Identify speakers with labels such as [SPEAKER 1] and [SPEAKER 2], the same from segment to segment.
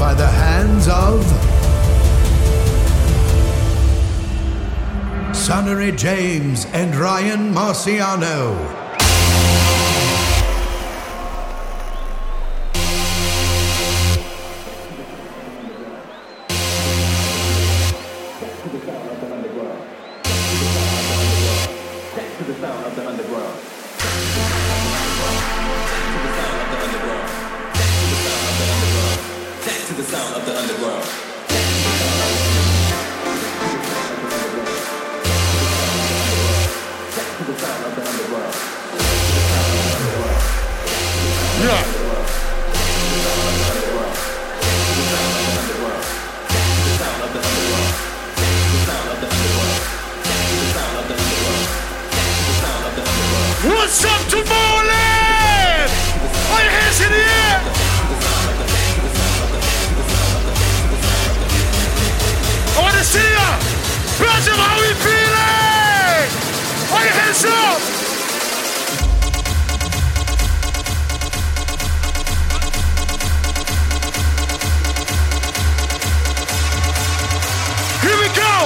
[SPEAKER 1] by the hands of Sonnery James and Ryan Marciano.
[SPEAKER 2] What's up, Tomorrowland? All your hands in the air. I want to see ya. Belgium, how we feeling? All your hands up. Here we go.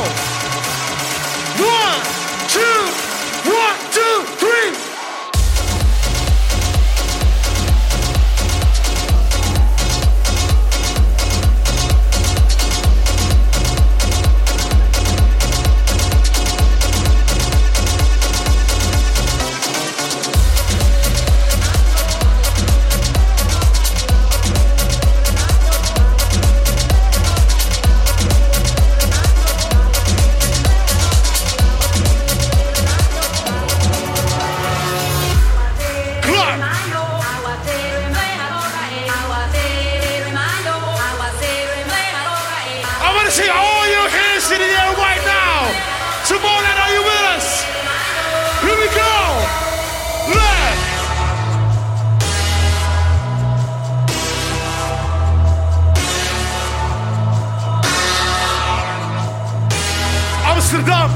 [SPEAKER 2] 1, 2, 1, 2, 3. Amsterdam.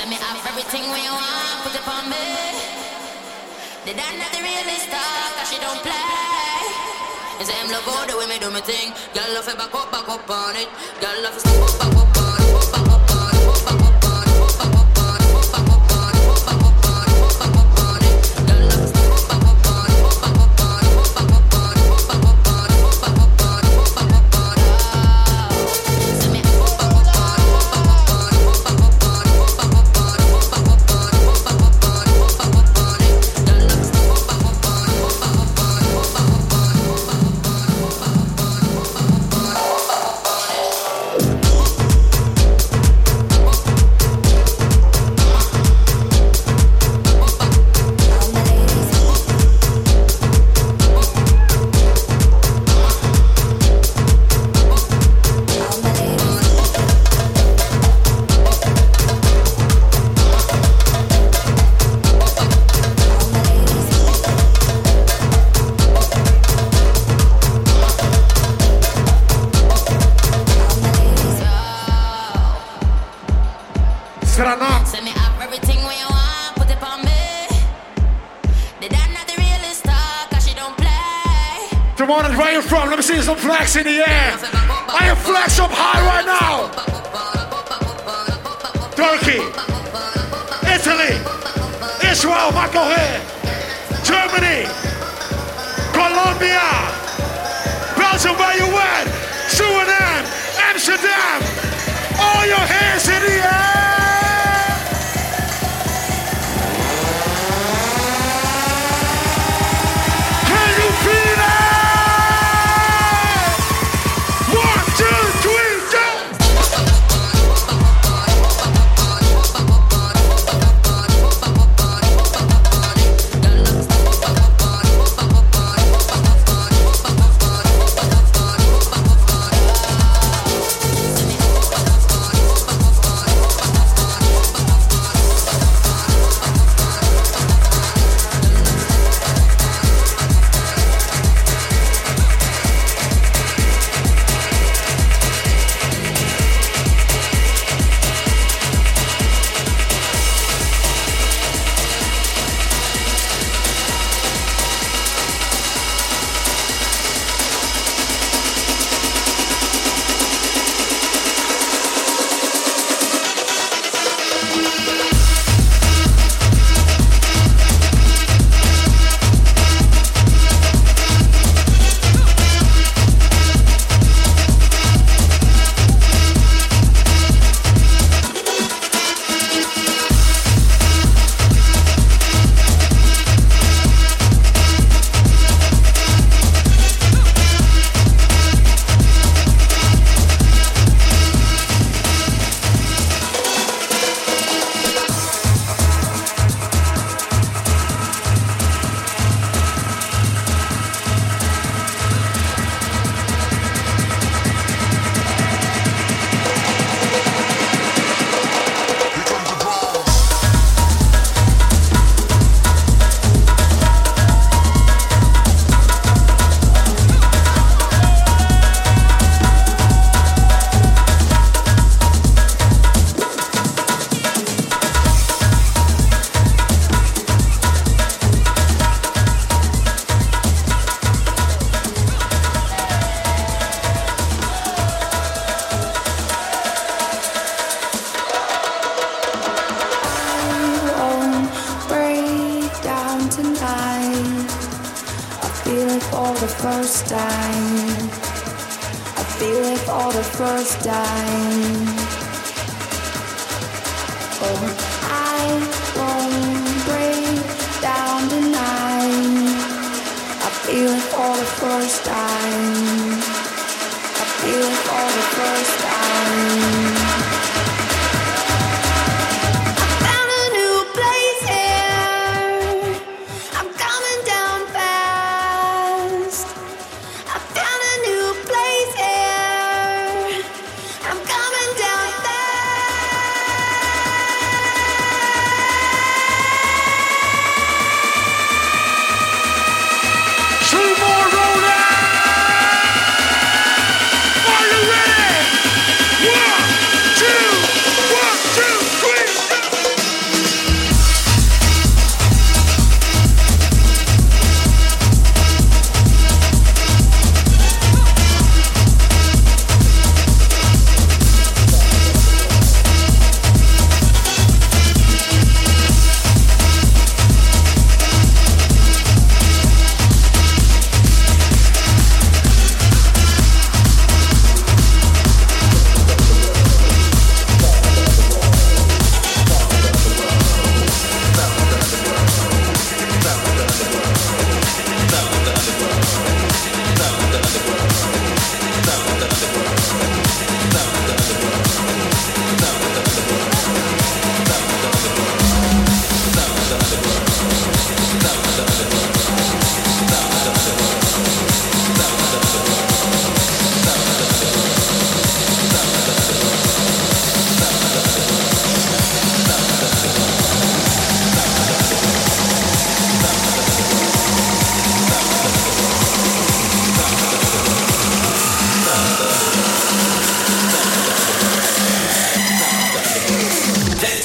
[SPEAKER 3] Send me off everything when you want, put it on me. They done not the realest talk, cause she don't play. And say him love all the way me do me thing. Girl love it back up on it. Girl love it step up on it, back up on it, back up on it, back up on it, back up on it, back up on it, back up on it, back up on it. Girl love it step up on it, back up on it, back up on it, back up on it, back up on it, back up on it. Send me back up on it, back up on it, back up on it, back up on it, back up on it, back up on it, back up on it. Girl love it step up on it, back up on it, back up on it, back up on it. Send me up everything when you want, put it on me. They done not the realest talk, cause she don't play.
[SPEAKER 2] Demonic, where you from? Let me see some flags in the air. Are you flags up high right now? Turkey, Italy, Israel, Michael here, Germany, Colombia, Belgium, where you at? Suriname, Amsterdam. All your hands in the air.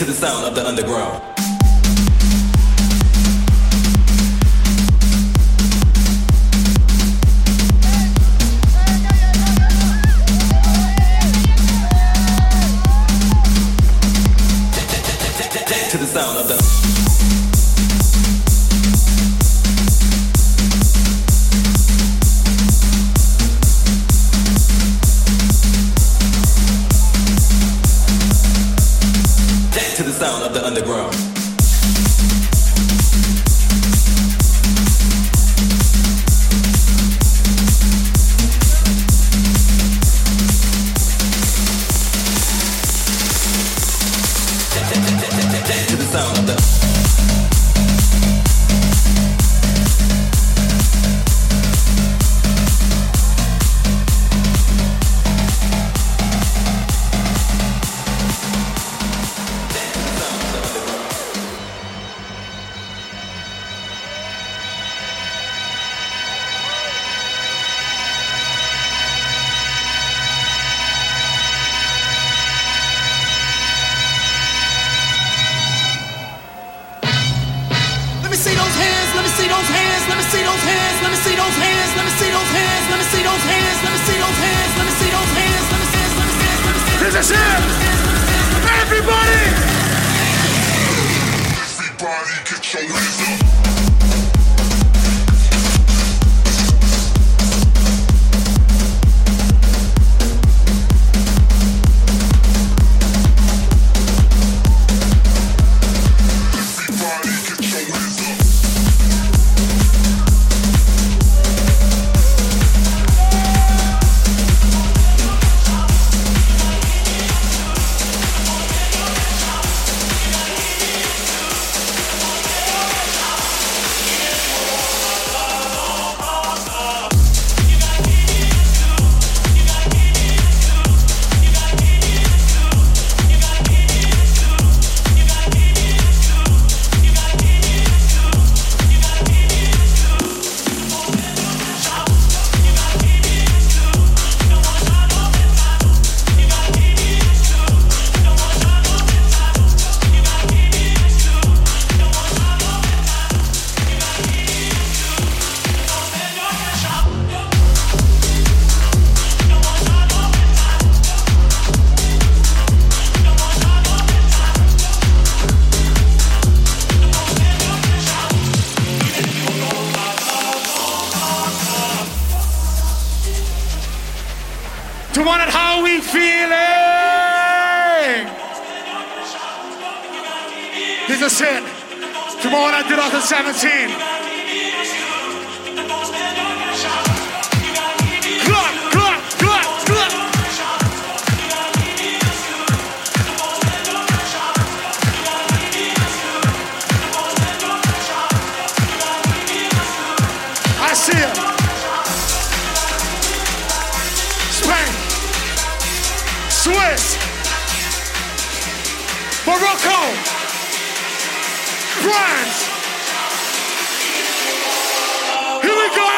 [SPEAKER 4] to the sound of the underground. To the sound of the sound of the underground. To the sound of the
[SPEAKER 2] This is it! Everybody!
[SPEAKER 5] Everybody get your hands up.
[SPEAKER 2] To want it how we feeling. This is it. Tomorrow night 2017. Clap, clap, clap, clap. I see it. Swiss, Morocco, France. Here we go.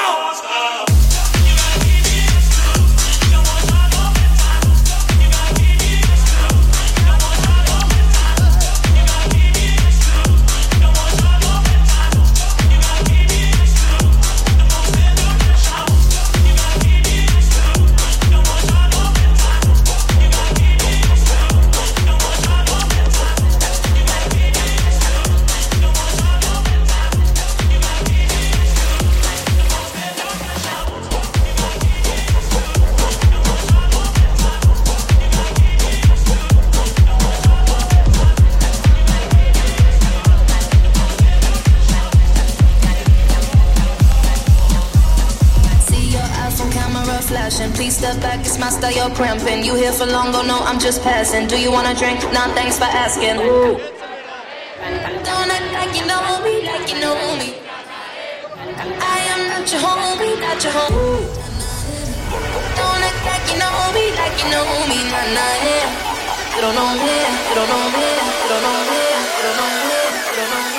[SPEAKER 6] Please step back, it's my style, you're cramping. You here for long, oh no, I'm just passing. Do you wanna drink? Nah, thanks for asking. Ooh. Don't act like you know me, like you know me. I am not your homie, not your homie. Don't act like you know me, like you know me. Nah, nah, yeah. You don't know me, you don't know me, you don't know me, you don't know me, you don't know me.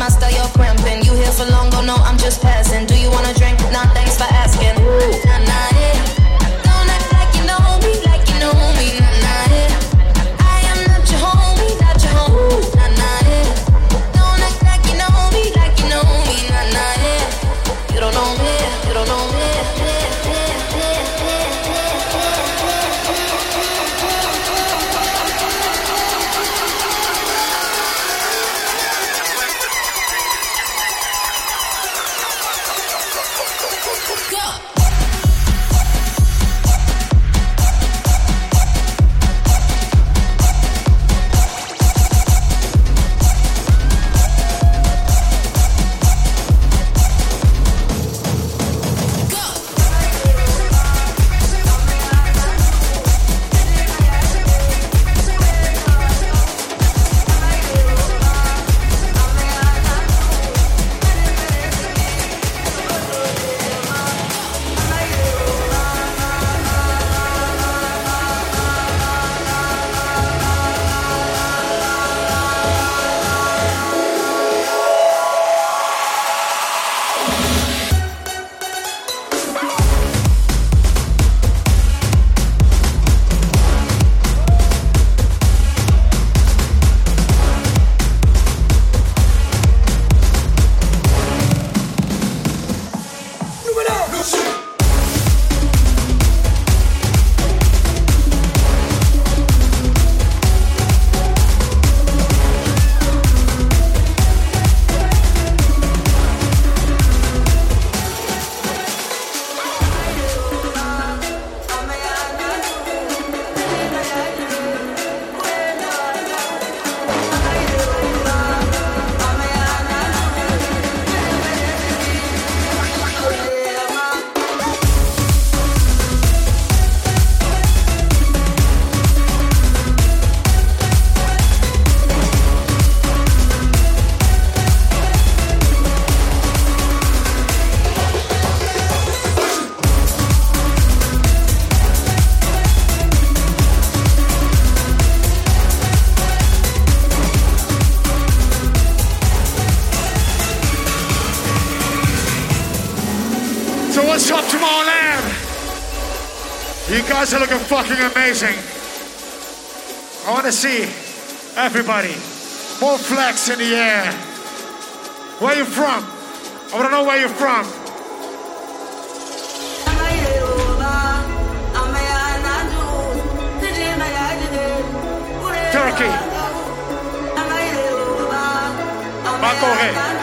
[SPEAKER 6] my style, you're cramping. You here for long, don't know, I'm just passing. Do you wanna drink? Nah, thanks for asking. Nah, nah, yeah. Don't act like you know me, like you know me. Nah, nah, yeah. I am not your homie, not your homie. Nah, nah, yeah. Don't act like you know me, like you know me. Nah, nah, yeah. You don't know me, you don't know me.
[SPEAKER 2] What's up, Tomorrowland? You guys are looking fucking amazing. I want to see everybody. More flex in the air. Where you from? I want to know where you're from. Turkey. Makohe.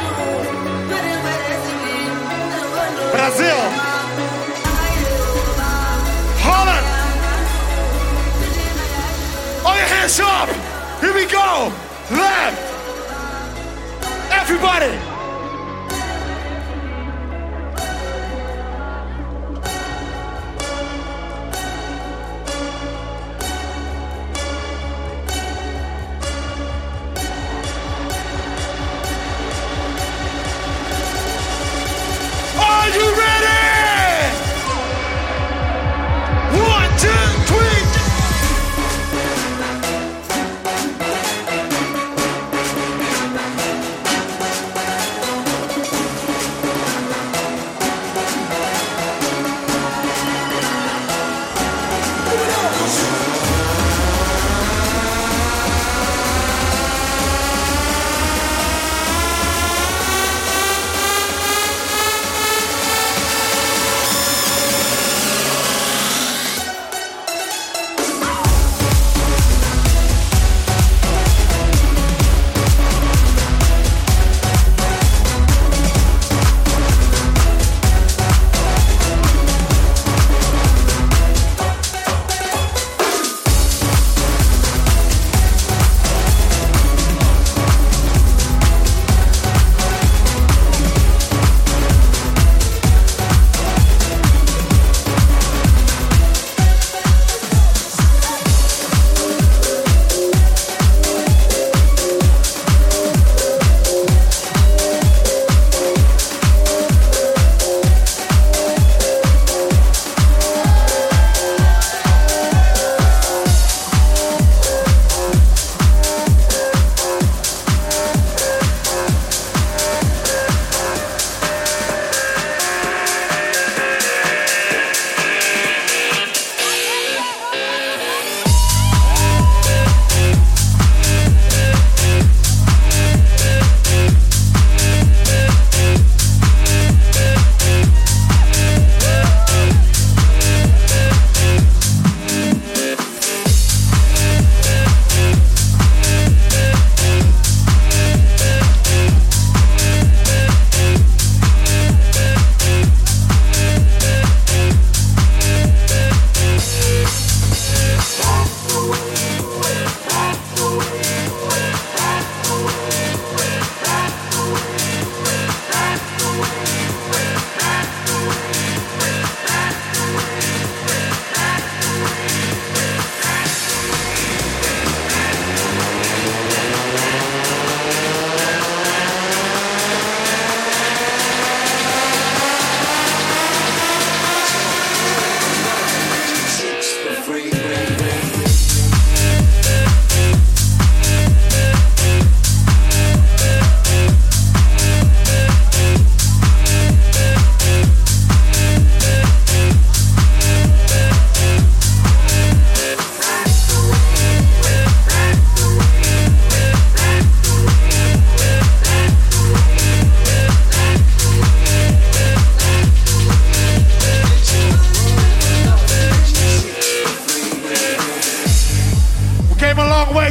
[SPEAKER 2] Brazil. Holland. All your hands up. Here we go. Left. Everybody. Are you ready? 1, 2, 3.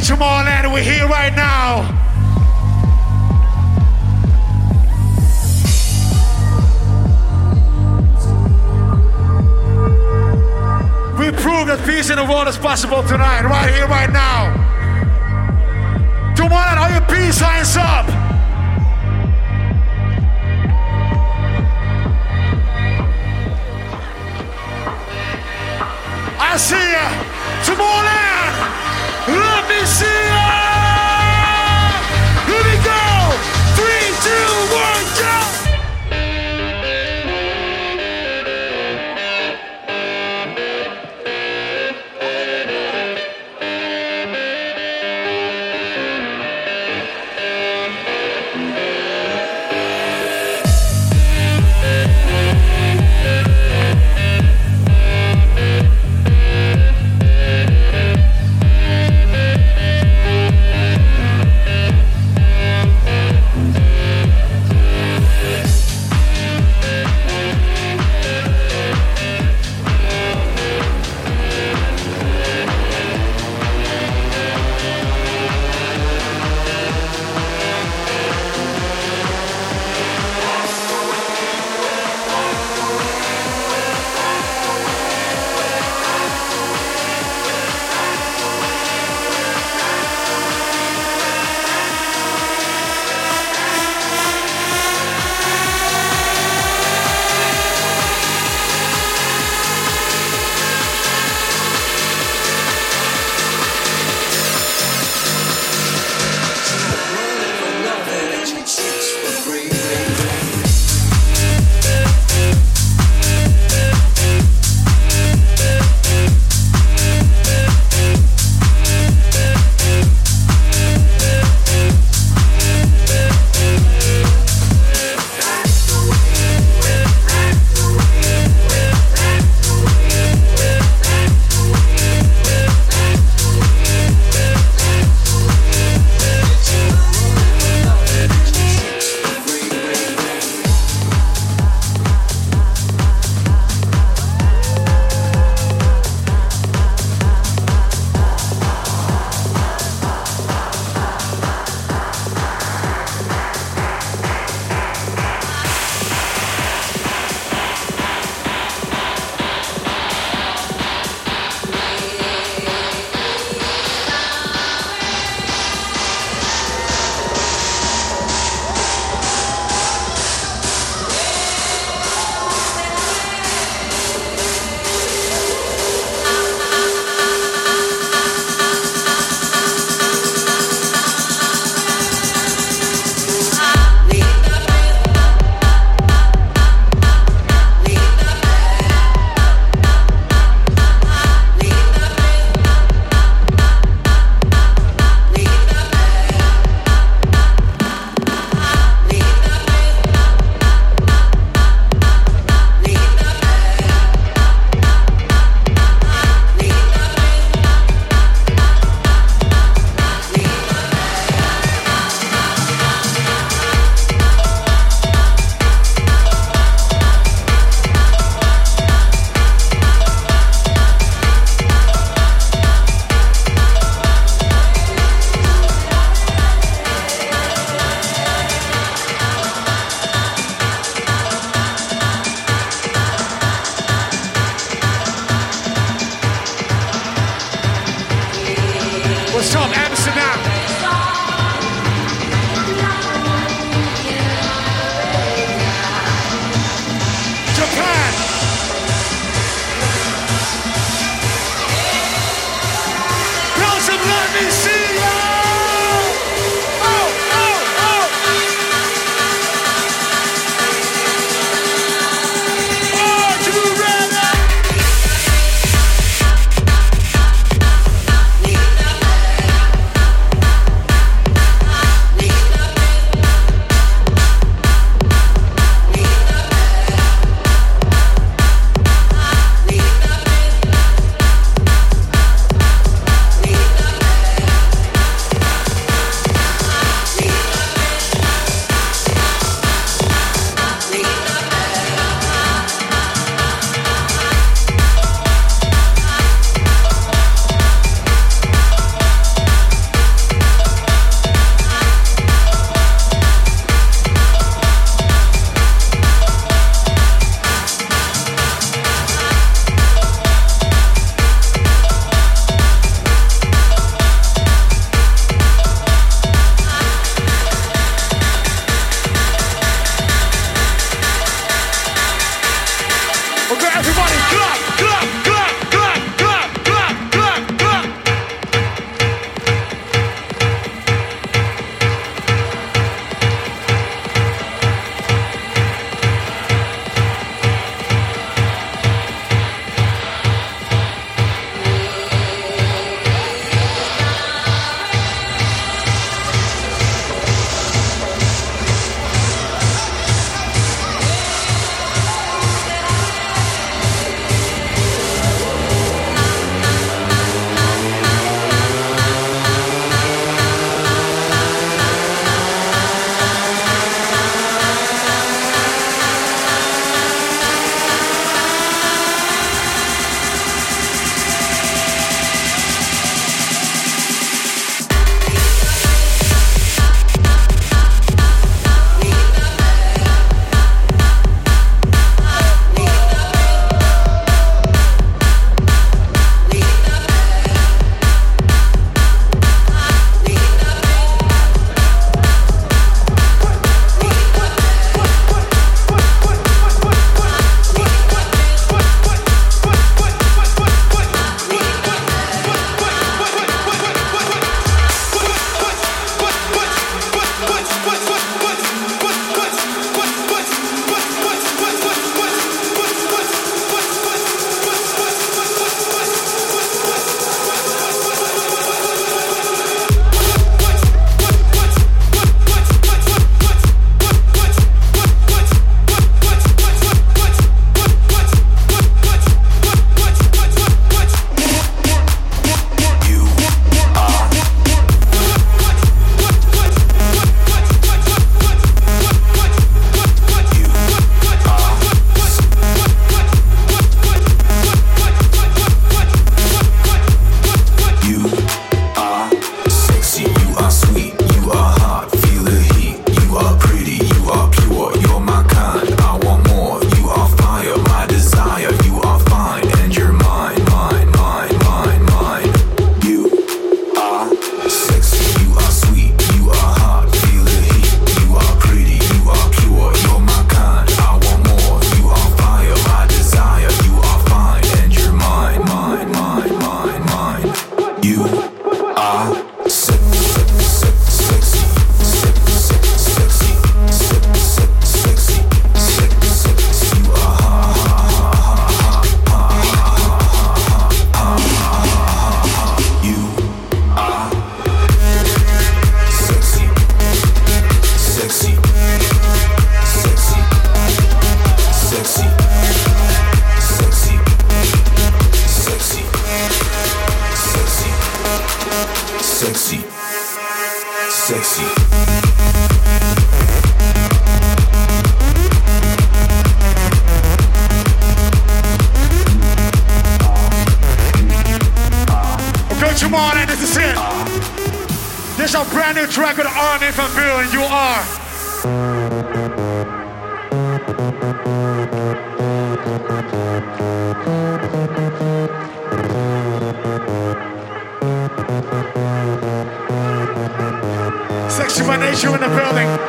[SPEAKER 2] Tomorrowland, we're here right now. We prove that peace in the world is possible tonight, right here, right now. Tomorrowland, all your peace signs up. I see ya. Tomorrowland, let me see ya. Here we go. 3, 2, 1, go. Everybody clap, clap, clap, clap, clap, clap, clap, clap. This is a brand new track with Arne van Buuren, and you are. Sexy by Nature in the building.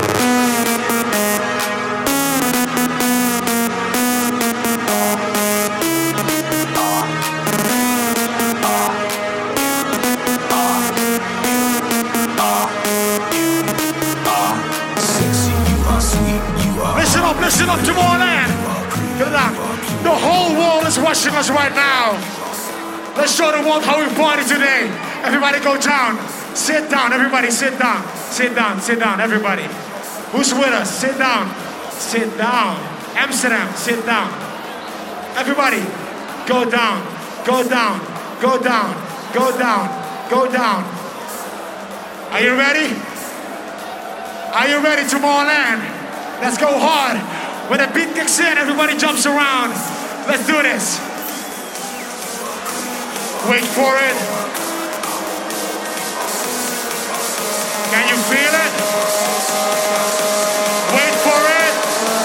[SPEAKER 2] Listen up, Tomorrowland. Good luck. The whole world is watching us right now. Let's show the world how we party today. Everybody go down. Sit down, everybody sit down. Sit down, sit down, everybody. Who's with us? Sit down. Sit down. Amsterdam, sit down. Everybody, go down. Go down. Go down. Go down. Go down. Are you ready? Are you ready, Tomorrowland? Let's go hard. When the beat kicks in, everybody jumps around. Let's do this. Wait for it. Can you feel it? Wait for it.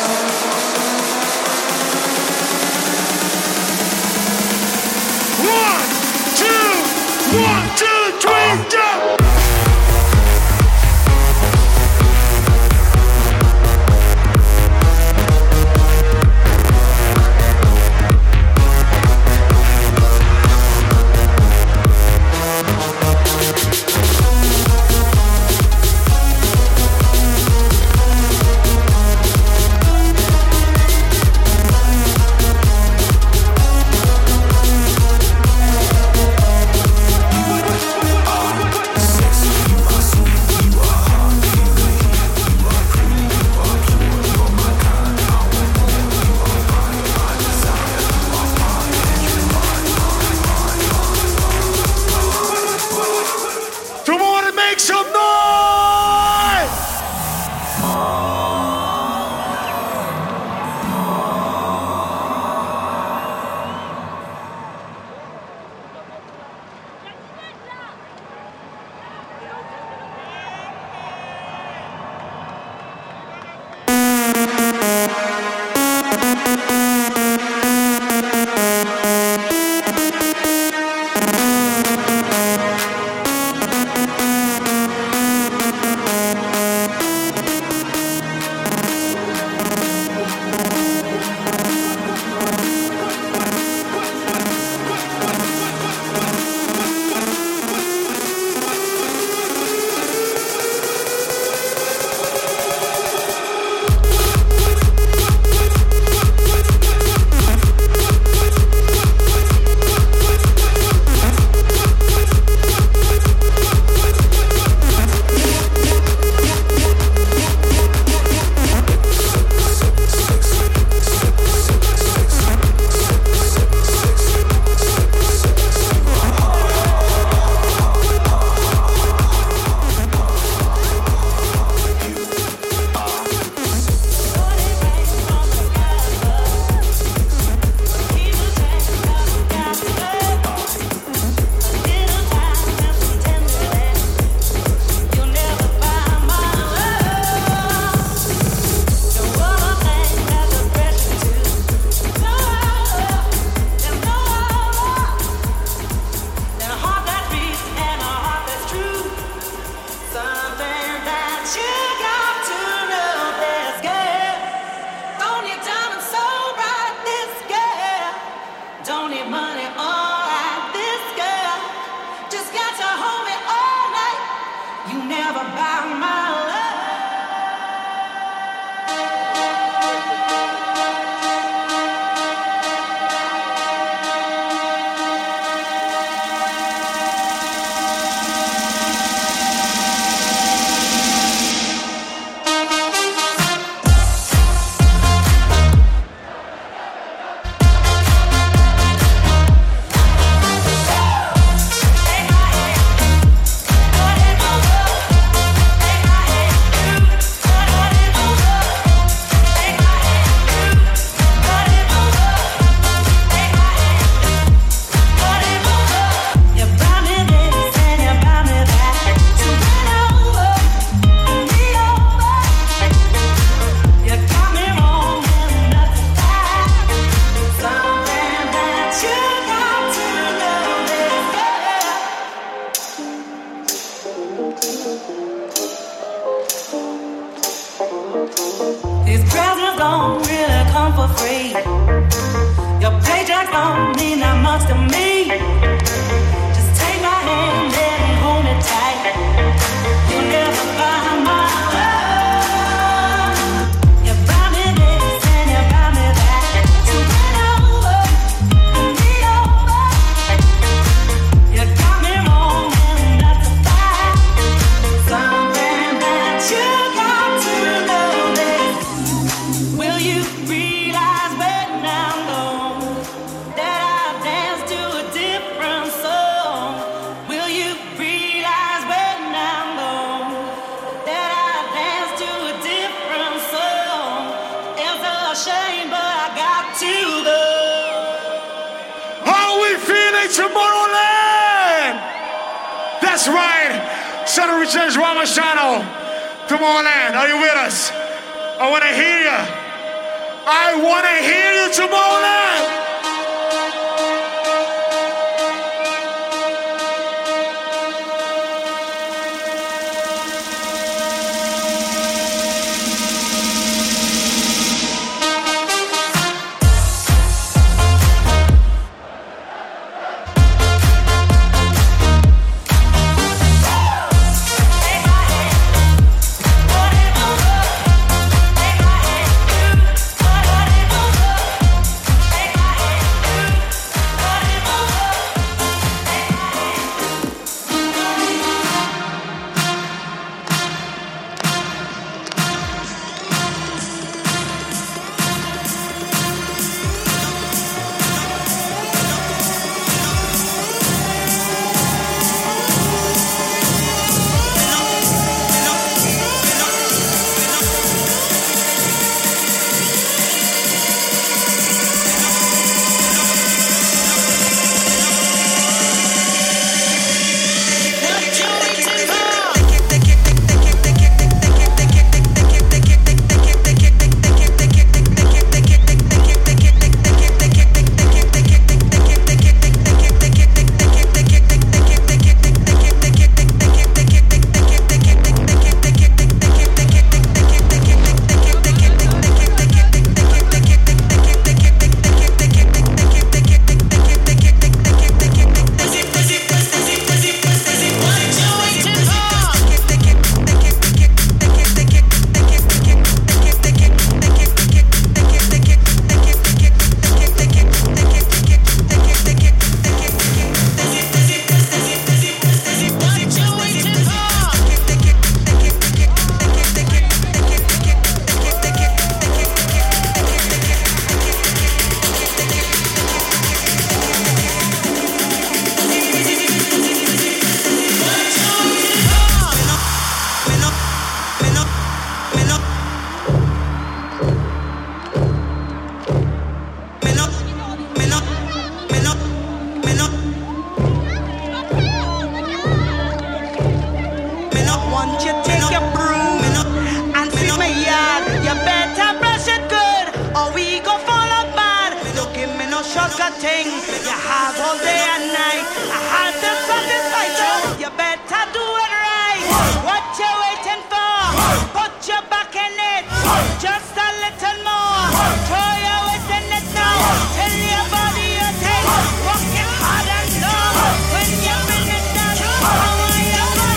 [SPEAKER 2] One, two, three, jump!
[SPEAKER 7] friends don't mean that much to me. Just take my hand and hold it tight. You'll never find my love. You buy me this and you buy me that. So run over and lean over. You got me wrong and that's a fact. Something that you got to know this. Will you realize when I'm gone that I dance to a different song? Will you realize when I'm gone that I dance to a different song? It's a shame, but I got to go.
[SPEAKER 2] How we feeling, Tomorrowland? That's right. Center Returns Ramashano. Tomorrowland, are you with us? I want to hear you. I want to hear you, Tomorrowland.
[SPEAKER 8] Want you take your broom and sweep my yard. You better brush it good, or we go fall out bad. Don't give me no shortcut thing. You have all day and night. I have to satisfy you. You better do it right. What you waiting for? Put your back in it. Just a little more. Throw your weight in it now. Tell your body you take. Work it hard and long. When you bring it down, I want you to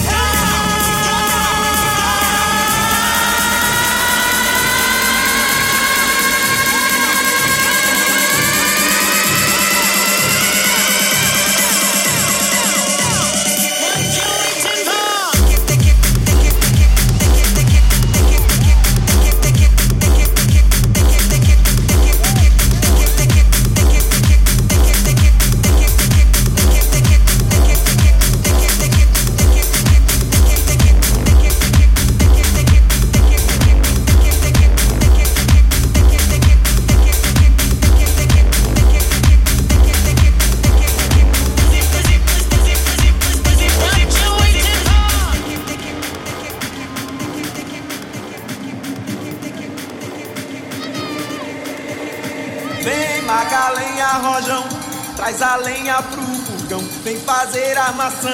[SPEAKER 9] Maga a lenha, rojão, traz a lenha pro fogão, vem fazer armação.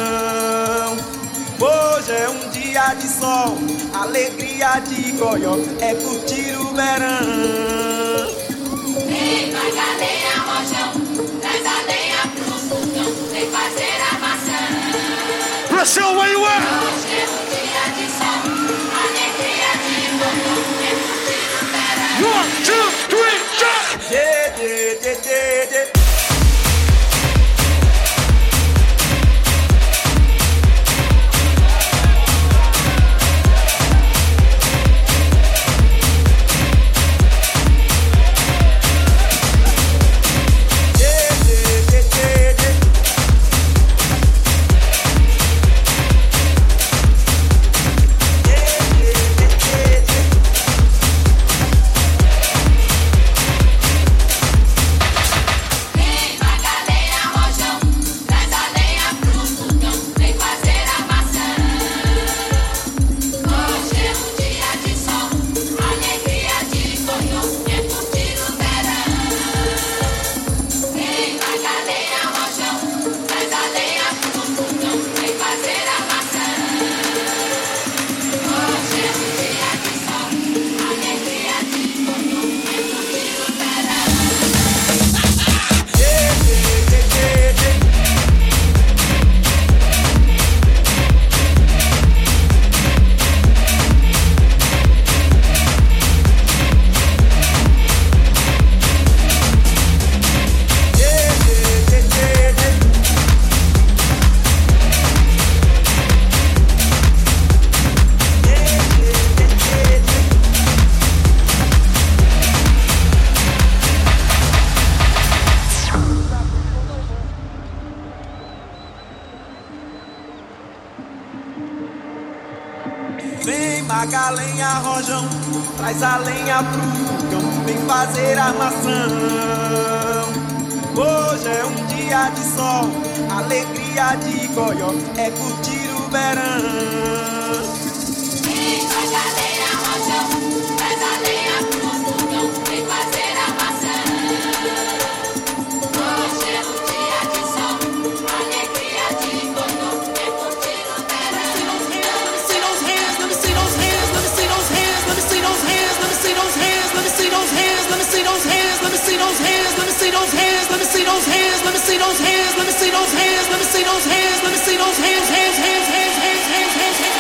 [SPEAKER 9] Hoje é um dia de sol, alegria de goió, é curtir o verão.
[SPEAKER 3] Vem, maga a lenha,
[SPEAKER 2] Brasil, where you at? One, two, three, jump!
[SPEAKER 9] Yeah. Maga, lenha, rojão, traz a lenha pro fogão, vem fazer armação. Hoje é um dia de sol, alegria de goió, é curtir o verão.
[SPEAKER 3] Vem, maga, lenha, rojão, traz a lenha pro fogão, vem fazer armação. Hoje é um dia de sol, alegria de goió, é curtir o verão.
[SPEAKER 10] Let me see those hands, let me see those hands, let me see those hands, let me see those hands, let me see those hands, let me see those hands, let me see those hands, let me see those hands, let me see those hands, let me see those hands, let me see those hands, let me see those hands, let me see those hands, hands, hands, hands, hands, hands, hands, hands.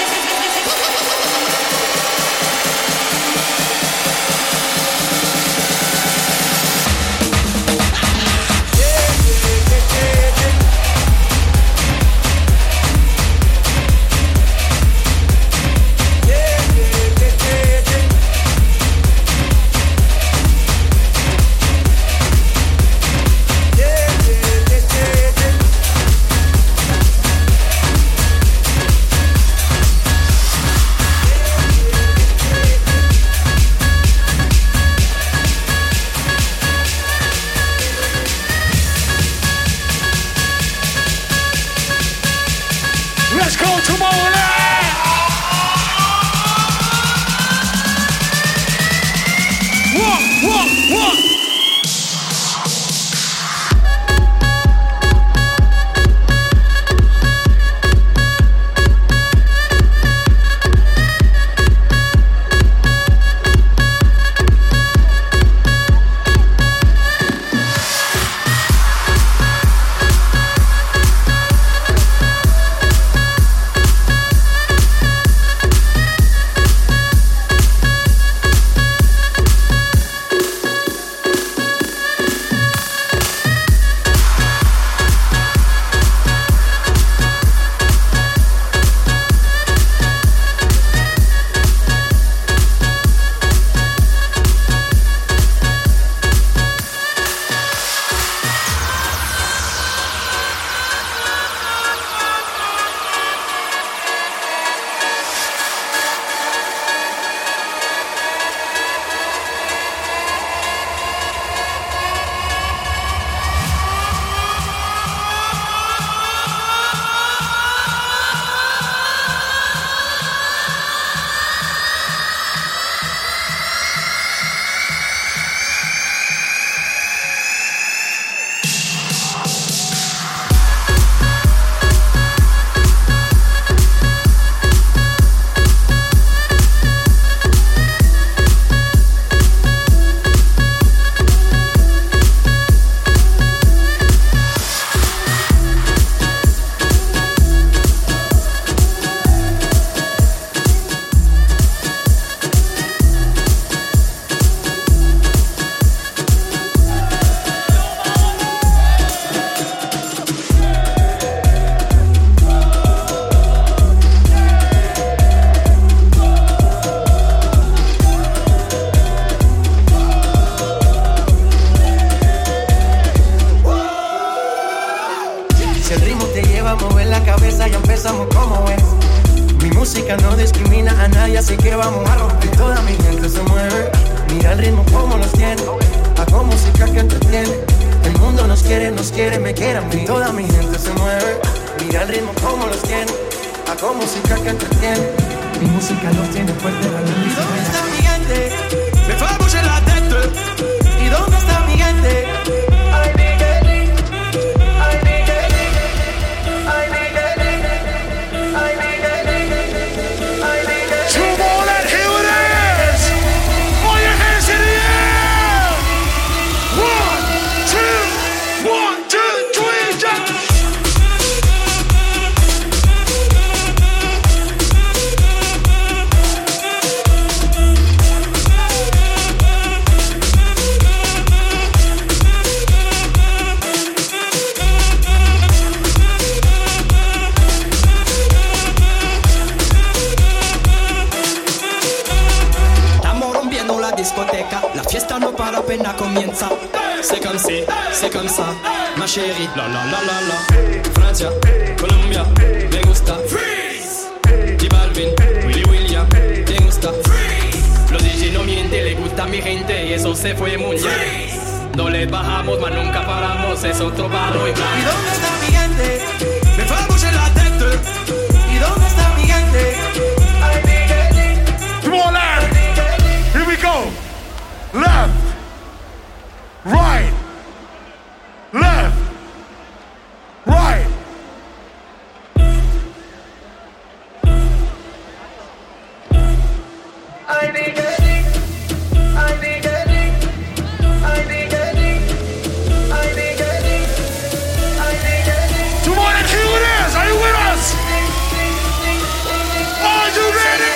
[SPEAKER 2] Let's go Tomorrowland! One.
[SPEAKER 11] somos como es. Mi música no discrimina a nadie, así que vamos a romper. Toda mi gente se mueve, mira el ritmo como los tiene. Hago música que entretiene. El mundo nos quiere, me quiere a mí. Toda mi gente se mueve, mira el ritmo como los tiene. Hago música que entretiene. Mi música los tiene fuerte. ¿Y dónde está mi gente? Me fue a bouger la tête. ¿Y dónde está mi gente?
[SPEAKER 12] La fiesta no para apenas comienza. C'est comme si, c'est comme ça, ma chérie. La la la la la. Francia, Colombia, me gusta. Freeze. J Balvin, Willy William, me gusta. Freeze. Los DJ no mienten, le gusta a mi gente y eso se fue muy bien. No les bajamos, mas nunca paramos, es otro barro y blanco.
[SPEAKER 11] ¿Y dónde está mi gente? Me fue a bouger la tête. ¿Y dónde está mi gente?
[SPEAKER 2] Come on, lad. Here we go. Left, right, left, right. Come on and kill it is. Are you with us? Are you ready?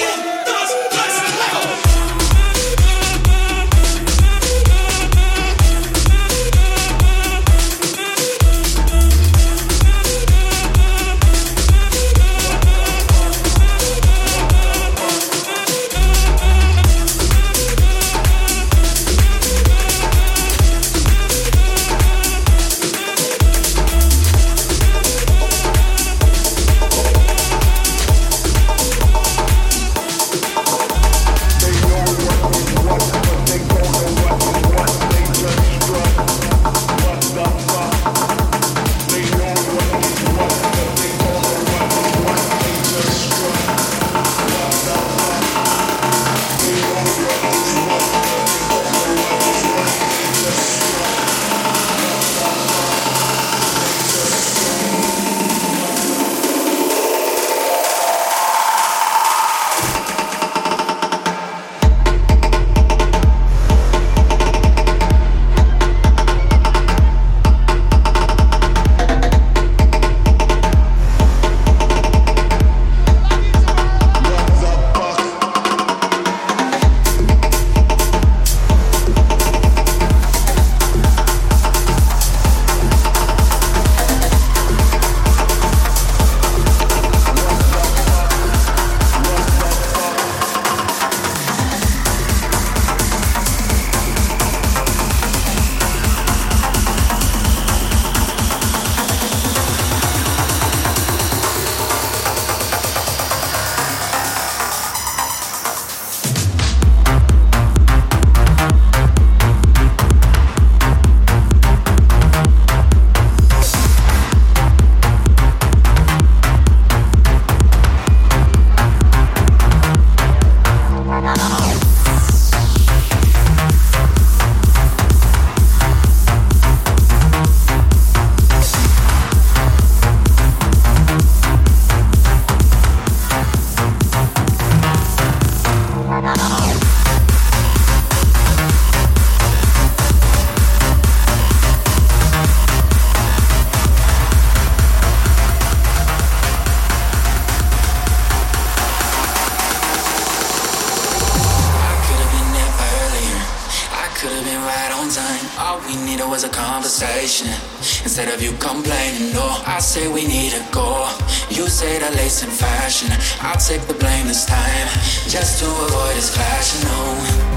[SPEAKER 13] Instead of you complaining, no, I say we need to go. You say that lace in fashion, I'll take the blame this time, just to avoid this clash, you know.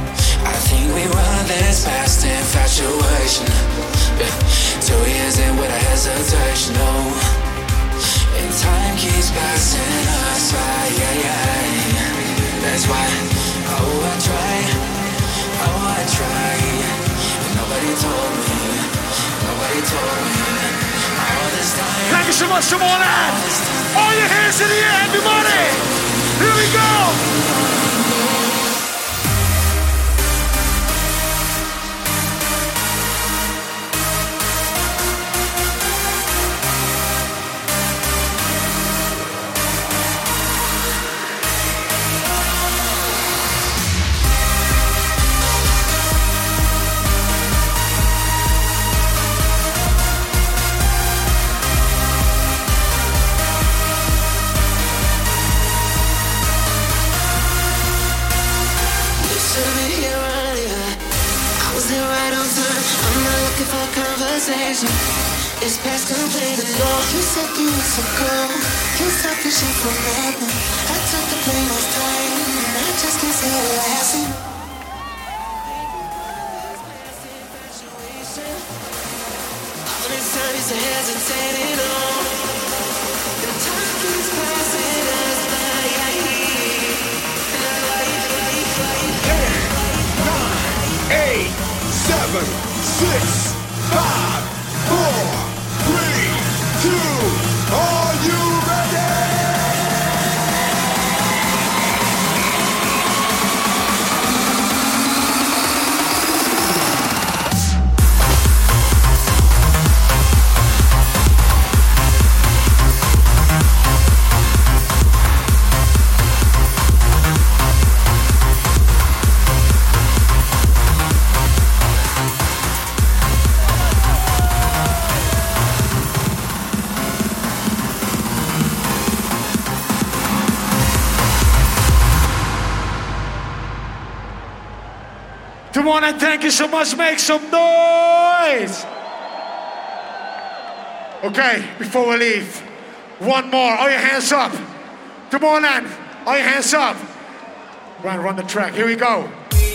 [SPEAKER 13] I think we run this past infatuation, yeah. 2 years in with a hesitation, no. And time keeps passing us by, that's why, oh I try, but nobody told me, all this time.
[SPEAKER 2] Thank you so much, come on out. All your hands in the air, everybody. Here we go.
[SPEAKER 13] It's past completed law. You said you were so cold. You sufficient for nothing. I took the plane this time, and I just can't see it lasting. All this time is hesitating on. The time keeps passing us by.
[SPEAKER 14] 10, 9, 8, 7, 6, 5, 4, 3, 2, are you ready?
[SPEAKER 2] Come on and thank you so much, make some noise! Okay, before we leave, one more, all your hands up. Come on then, all your hands up. Run the track, here we go.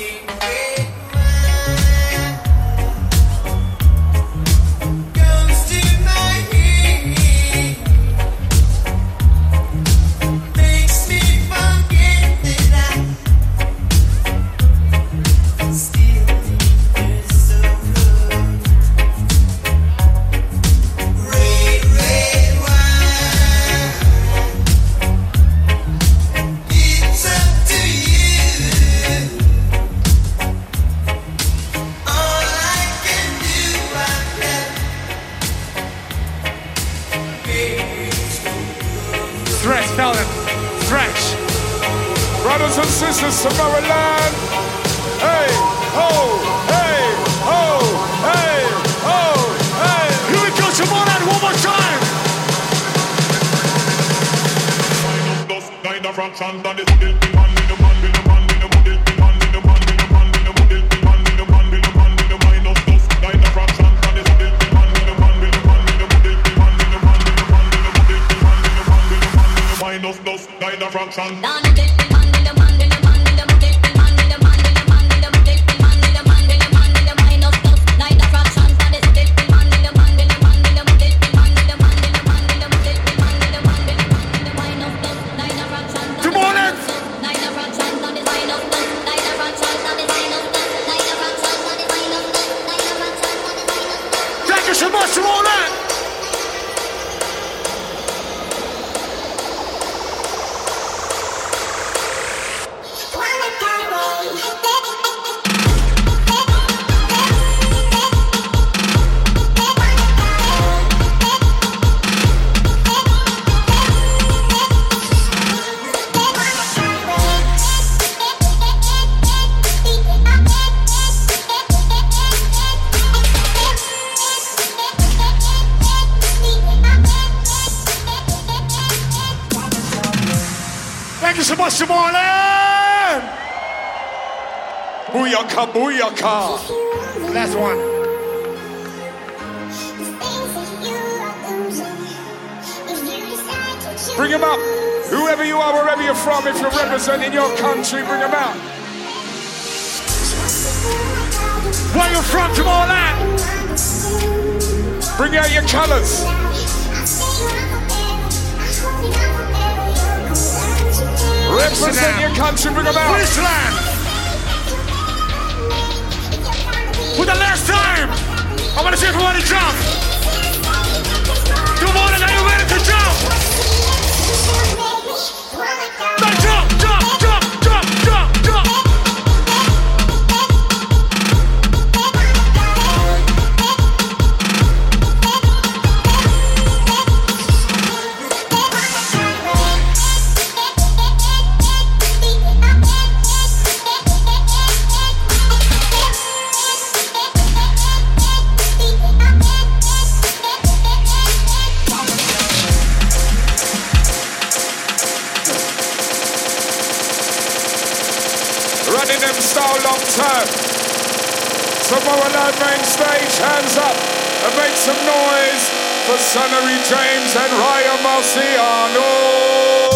[SPEAKER 14] Brothers and sisters from Maryland, hey, ho, hey, ho, hey, ho, hey.
[SPEAKER 2] Here we go, Shimon, one more time.
[SPEAKER 14] Booyaka, booyaka.
[SPEAKER 2] Last one.
[SPEAKER 14] Bring him up. Whoever you are, wherever you're from, if you're representing your country, bring him out.
[SPEAKER 2] Where you from, come on out.
[SPEAKER 14] Bring out your colors. Represent your country, bring them out.
[SPEAKER 2] Friesland. For the last time, I want to see everybody jump. Come on, are you ready to jump? Now jump, jump, jump, jump, jump, jump.
[SPEAKER 14] Running them style long term. Tomorrowland main stage, hands up and make some noise for Sonnery James and Ryan Marciano.